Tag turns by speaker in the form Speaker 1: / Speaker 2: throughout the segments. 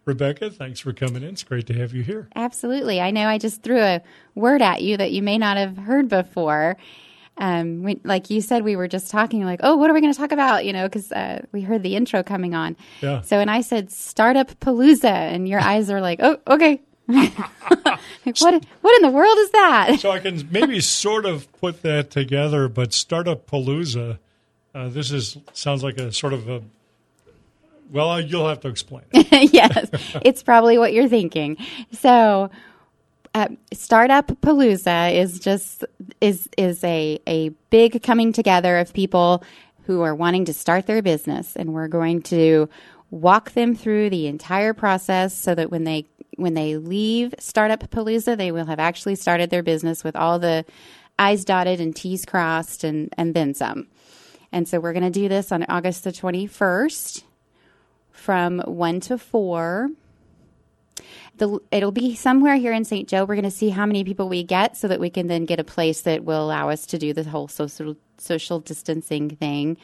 Speaker 1: Rebecca, thanks for coming in. It's great to have you here.
Speaker 2: Absolutely. I know I just threw a word at you that you may not have heard before. Like you said, we were just talking like, oh, what are we going to talk about? Because we heard the intro coming on.
Speaker 1: Yeah.
Speaker 2: So, and I said, Startup Palooza, and your eyes are like, oh, okay. Like, what in the world is that?
Speaker 1: So I can maybe sort of put that together, but Startup Palooza, sounds like a sort of a, well, you'll have to explain it.
Speaker 2: Yes, it's probably what you're thinking. So, Startup Palooza is a big coming together of people who are wanting to start their business, and we're going to walk them through the entire process so that when they leave Startup Palooza, they will have actually started their business with all the I's dotted and T's crossed and then some. And so we're going to do this on August the 21st from 1 to 4. It'll be somewhere here in St. Joe. We're going to see how many people we get so that we can then get a place that will allow us to do the whole social distancing thing.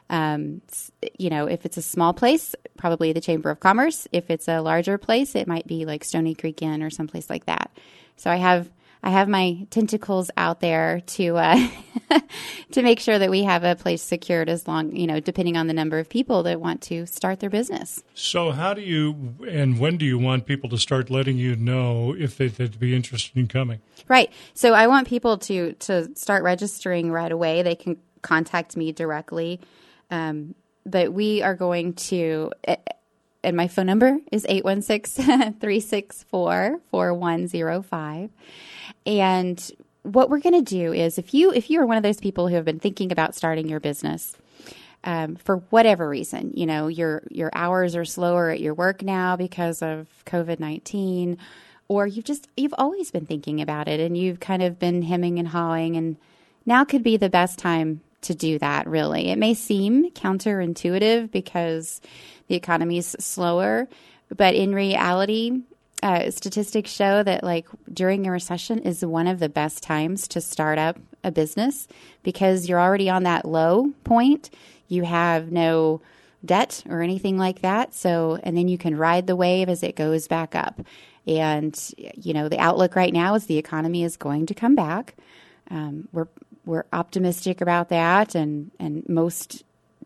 Speaker 2: If it's a small place, probably the Chamber of Commerce. If it's a larger place, it might be like Stony Creek Inn or someplace like that. So I have my tentacles out there to to make sure that we have a place secured as long, depending on the number of people that want to start their business.
Speaker 1: So how do you and when do you want people to start letting you know if they'd be interested in coming?
Speaker 2: Right. So I want people to start registering right away. They can contact me directly. But we are going to, and my phone number is 816-364-4105. And what we're going to do is if you are one of those people who have been thinking about starting your business, for whatever reason, your hours are slower at your work now because of COVID-19, or you've always been thinking about it and you've kind of been hemming and hawing, and now could be the best time to do that, really. It may seem counterintuitive because the economy is slower, but in reality, statistics show that during a recession is one of the best times to start up a business because you're already on that low point. You have no debt or anything like that. And then you can ride the wave as it goes back up. And, the outlook right now is the economy is going to come back. We're optimistic about that, and most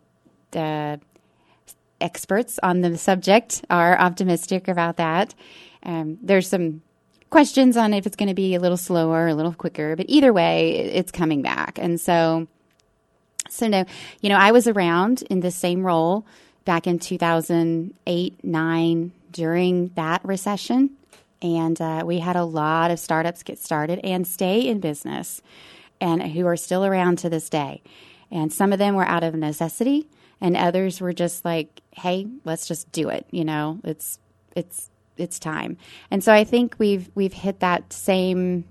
Speaker 2: experts on the subject are optimistic about that. There's some questions on if it's going to be a little slower, a little quicker, but either way, it's coming back. And so no, I was around in the same role back in 2008-9 during that recession, and we had a lot of startups get started and stay in business, and who are still around to this day. And some of them were out of necessity, and others were just like, hey, let's just do it. It's time. And so I think we've hit that same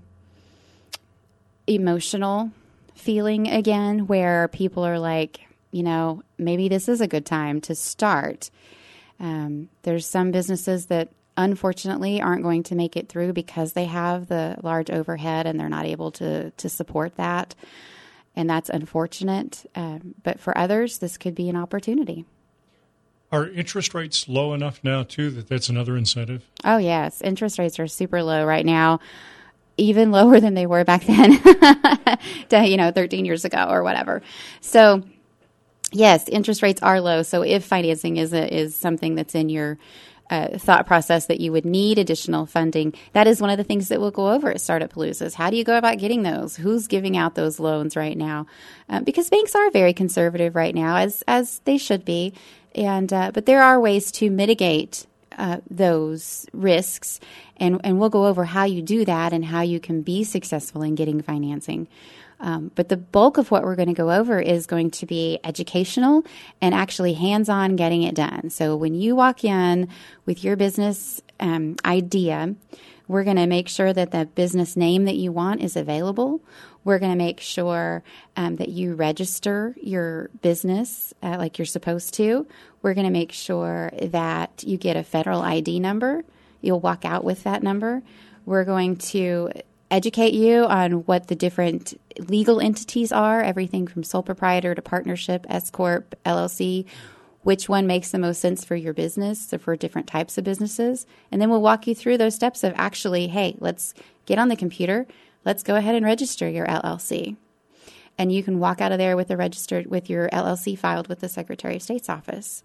Speaker 2: emotional feeling again where people are like, maybe this is a good time to start. There's some businesses that unfortunately aren't going to make it through because they have the large overhead and they're not able to support that. And that's unfortunate. But for others, this could be an opportunity.
Speaker 1: Are interest rates low enough now, too, that's another incentive?
Speaker 2: Oh, yes. Interest rates are super low right now, even lower than they were back then, 13 years ago or whatever. So, yes, interest rates are low. So if financing is something that's in your thought process that you would need additional funding, that is one of the things that we'll go over at Startup Palooza. How do you go about getting those? Who's giving out those loans right now? Because banks are very conservative right now, as they should be. And but there are ways to mitigate those risks, and we'll go over how you do that and how you can be successful in getting financing. But the bulk of what we're going to go over is going to be educational and actually hands-on getting it done. So when you walk in with your business idea, we're going to make sure that the business name that you want is available. We're going to make sure that you register your business like you're supposed to. We're going to make sure that you get a federal ID number. You'll walk out with that number. We're going to educate you on what the different legal entities are, everything from sole proprietor to partnership, S Corp, LLC. which one makes the most sense for your business or for different types of businesses. And then we'll walk you through those steps of actually, hey, let's get on the computer. Let's go ahead and register your LLC. And you can walk out of there with your LLC filed with the Secretary of State's office.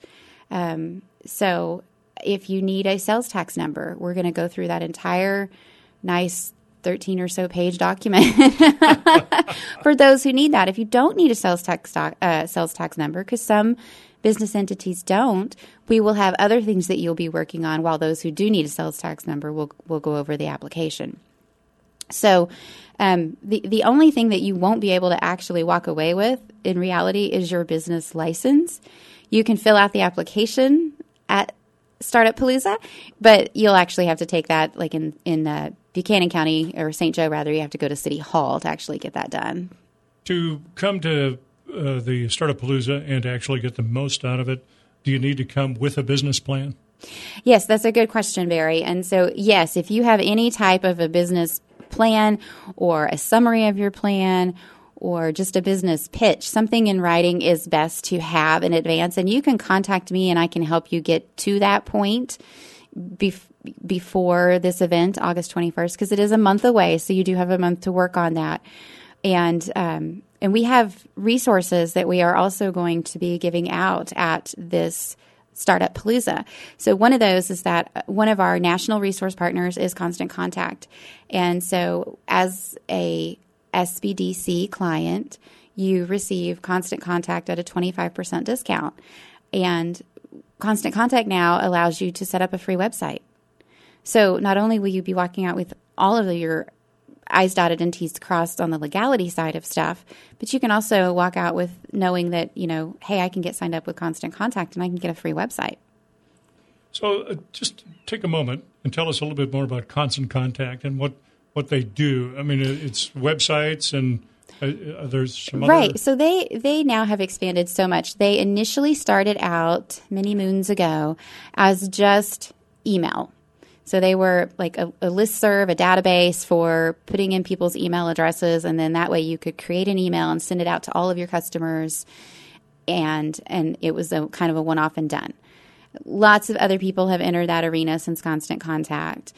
Speaker 2: So if you need a sales tax number, we're going to go through that entire nice 13 or so page document for those who need that. If you don't need a sales tax number, because some business entities don't, we will have other things that you'll be working on, while those who do need a sales tax number will go over the application. So the only thing that you won't be able to actually walk away with in reality is your business license. You can fill out the application at Startup Palooza, but you'll actually have to take that like in Buchanan County, or St. Joe rather. You have to go to City Hall to actually get that done.
Speaker 1: To come to the Startup Palooza and to actually get the most out of it, do you need to come with a business plan?
Speaker 2: Yes, that's a good question, Barry. And so, yes, if you have any type of a business plan or a summary of your plan or just a business pitch, something in writing is best to have in advance. And you can contact me and I can help you get to that point before this event, August 21st, because it is a month away. So you do have a month to work on that. And we have resources that we are also going to be giving out at this Startup Palooza. So one of those is that one of our national resource partners is Constant Contact. And so as a SBDC client, you receive Constant Contact at a 25% discount. And Constant Contact now allows you to set up a free website. So not only will you be walking out with all of your I's dotted and T's crossed on the legality side of stuff, but you can also walk out with knowing that, hey, I can get signed up with Constant Contact and I can get a free website.
Speaker 1: So just take a moment and tell us a little bit more about Constant Contact and what they do. I mean, it's websites and there's some other...
Speaker 2: Right. So they now have expanded so much. They initially started out many moons ago as just email. So they were like a listserv, a database for putting in people's email addresses, and then that way you could create an email and send it out to all of your customers, and it was a kind of a one-off and done. Lots of other people have entered that arena since Constant Contact,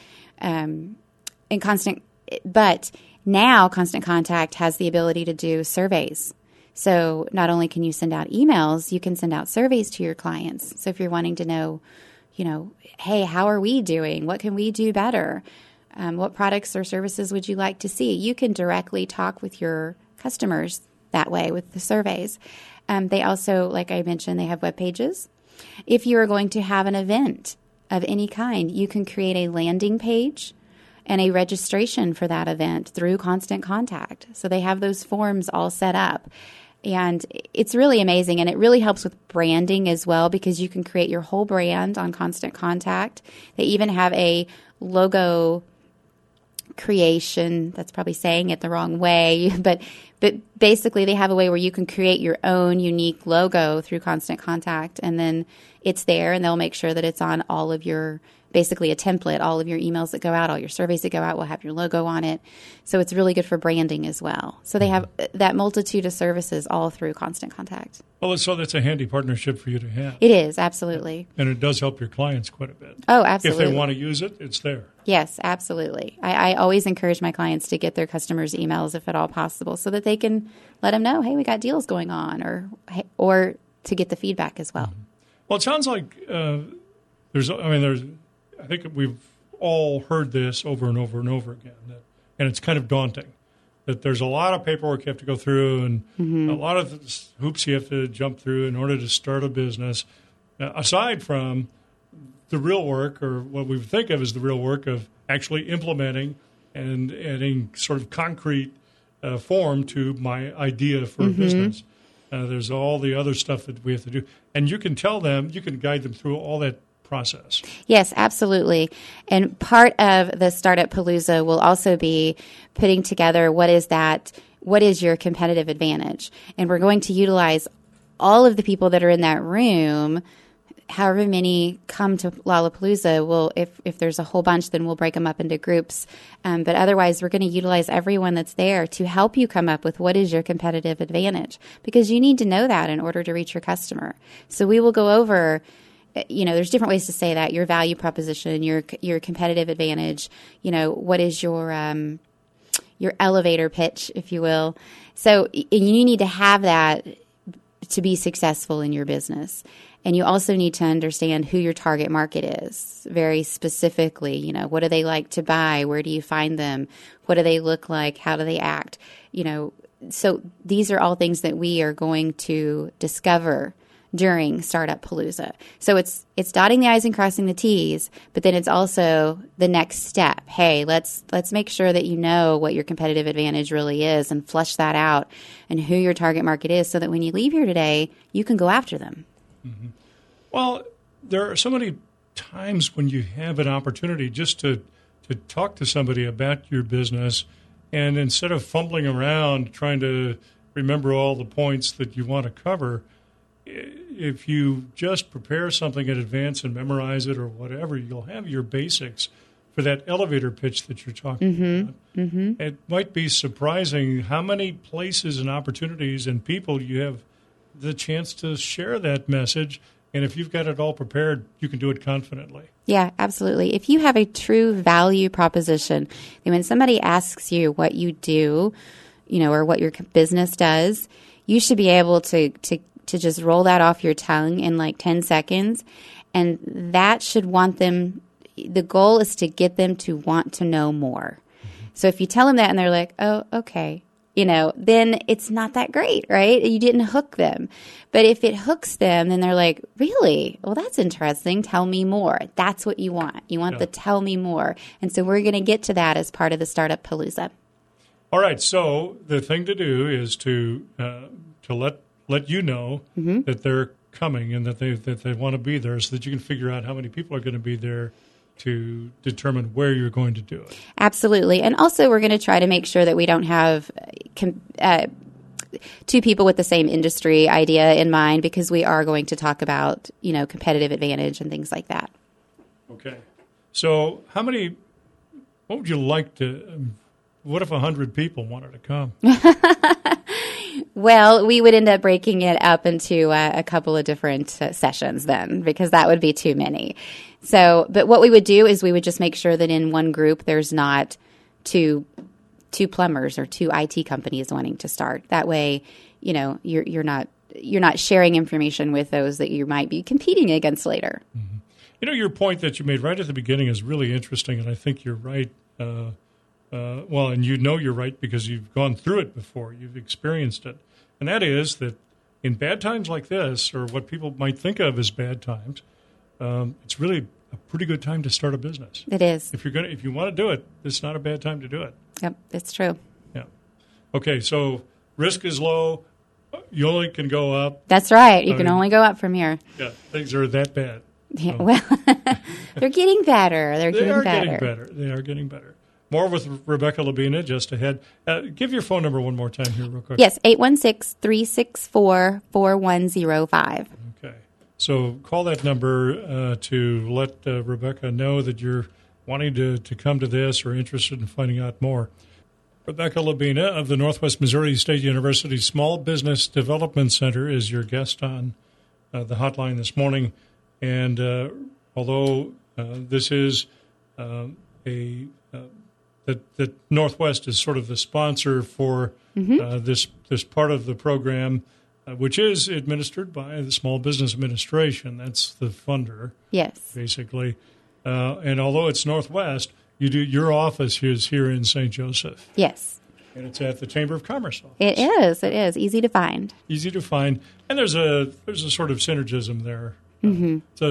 Speaker 2: but now Constant Contact has the ability to do surveys. So not only can you send out emails, you can send out surveys to your clients. So if you're wanting to know, hey, how are we doing? What can we do better? What products or services would you like to see? You can directly talk with your customers that way with the surveys. They also, like I mentioned, they have web pages. If you are going to have an event of any kind, you can create a landing page and a registration for that event through Constant Contact. So they have those forms all set up. And it's really amazing, and it really helps with branding as well, because you can create your whole brand on Constant Contact. They even have a logo creation. That's probably saying it the wrong way, but basically they have a way where you can create your own unique logo through Constant Contact, and then it's there, and they'll make sure that it's on all of your, basically a template, all of your emails that go out, all your surveys that go out will have your logo on it. So it's really good for branding as well. So they have that multitude of services all through Constant Contact.
Speaker 1: Well, so that's a handy partnership for you to have.
Speaker 2: It is, absolutely.
Speaker 1: And it does help your clients quite a bit.
Speaker 2: Oh, absolutely.
Speaker 1: If they want to use it, it's there.
Speaker 2: Yes, absolutely. I always encourage my clients to get their customers' emails if at all possible, so that they can let them know, hey, we got deals going on, or to get the feedback as well.
Speaker 1: Mm-hmm. Well, it sounds like I think we've all heard this over and over and over again, and it's kind of daunting that there's a lot of paperwork you have to go through and a lot of hoops you have to jump through in order to start a business, aside from the real work, or what we think of as the real work of actually implementing and adding sort of concrete form to my idea for a business. There's all the other stuff that we have to do. And you can tell them, you can guide them through all that process.
Speaker 2: Yes, absolutely. And part of the Startup Palooza will also be putting together what is your competitive advantage. And we're going to utilize all of the people that are in that room however many come to Lollapalooza, if there's a whole bunch, then we'll break them up into groups. But otherwise, we're going to utilize everyone that's there to help you come up with what is your competitive advantage, because you need to know that in order to reach your customer. So we will go over, there's different ways to say that: your value proposition, your competitive advantage. What is your elevator pitch, if you will. So you need to have that to be successful in your business. And you also need to understand who your target market is very specifically. What do they like to buy? Where do you find them? What do they look like? How do they act? So these are all things that we are going to discover during Startup Palooza. So it's dotting the I's and crossing the T's, but then it's also the next step. Hey, let's make sure that you know what your competitive advantage really is and flesh that out and who your target market is, so that when you leave here today, you can go after them.
Speaker 1: Mm-hmm. Well, there are so many times when you have an opportunity just to talk to somebody about your business, and instead of fumbling around trying to remember all the points that you want to cover, if you just prepare something in advance and memorize it or whatever, you'll have your basics for that elevator pitch that you're talking about. Mm-hmm. It might be surprising how many places and opportunities and people you have the chance to share that message. And if you've got it all prepared, you can do it confidently.
Speaker 2: Yeah, absolutely. If you have a true value proposition, then when somebody asks you what you do, or what your business does, you should be able to just roll that off your tongue in like 10 seconds. And that should the goal is to get them to want to know more. Mm-hmm. So if you tell them that and they're like, oh, okay, then it's not that great, right? You didn't hook them. But if it hooks them, then they're like, really? Well, that's interesting. Tell me more. That's what you want. You want the tell me more. And so we're going to get to that as part of the Startup Palooza.
Speaker 1: All right. So the thing to do is to let you know mm-hmm. that they're coming and that they want to be there, so that you can figure out how many people are going to be there to determine where you're going to do it. Absolutely.
Speaker 2: And also we're going to try to make sure that we don't have two people with the same industry idea in mind, because we are going to talk about, competitive advantage and things like that.
Speaker 1: Okay. So what would you like what if 100 people wanted to come?
Speaker 2: Well, we would end up breaking it up into a couple of different sessions then, because that would be too many. So, but what we would do is we would just make sure that in one group there's not two plumbers or two IT companies wanting to start. That way, you're not sharing information with those that you might be competing against later.
Speaker 1: Mm-hmm. Your point that you made right at the beginning is really interesting, and I think you're right. And you're right because you've gone through it before. You've experienced it. And that is that in bad times like this, or what people might think of as bad times, it's really a pretty good time to start a business.
Speaker 2: It is.
Speaker 1: If you want to do it, it's not a bad time to do it.
Speaker 2: Yep, it's true.
Speaker 1: Yeah. Okay, so risk is low. You only can go up.
Speaker 2: That's right. You can only go up from here.
Speaker 1: Yeah, things are that bad.
Speaker 2: Yeah, well, they're getting better. They are
Speaker 1: getting better. More with Rebecca Labina just ahead. Give your phone number one more time here real quick.
Speaker 2: Yes, 816-364-4105.
Speaker 1: Okay. So call that number to let Rebecca know that you're wanting to come to this or interested in finding out more. Rebecca Labina of the Northwest Missouri State University Small Business Development Center is your guest on the hotline this morning. And although this is that Northwest is sort of the sponsor for mm-hmm. This part of the program, which is administered by the Small Business Administration. That's the funder.
Speaker 2: Yes.
Speaker 1: Basically. And although it's Northwest, your office is here in St. Joseph.
Speaker 2: Yes.
Speaker 1: And it's at the Chamber of Commerce office.
Speaker 2: It is. Easy to find.
Speaker 1: And there's a sort of synergism there. Mm-hmm. So